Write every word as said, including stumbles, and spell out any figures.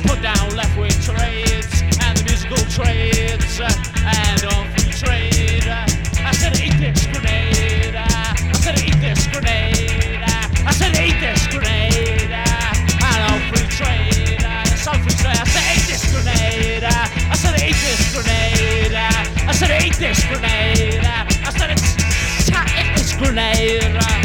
put down left-wing trades and the musical trades uh, and on free trade. Uh, I said eat this grenade. Uh, I said eat this grenade. Uh, I said eat this grenade. Uh, and on free trade. Uh, it's on free trade. I said eat this grenade. Uh, I said eat this grenade. Uh, I said eat this grenade. Uh, I said it's eat this grenade. Uh,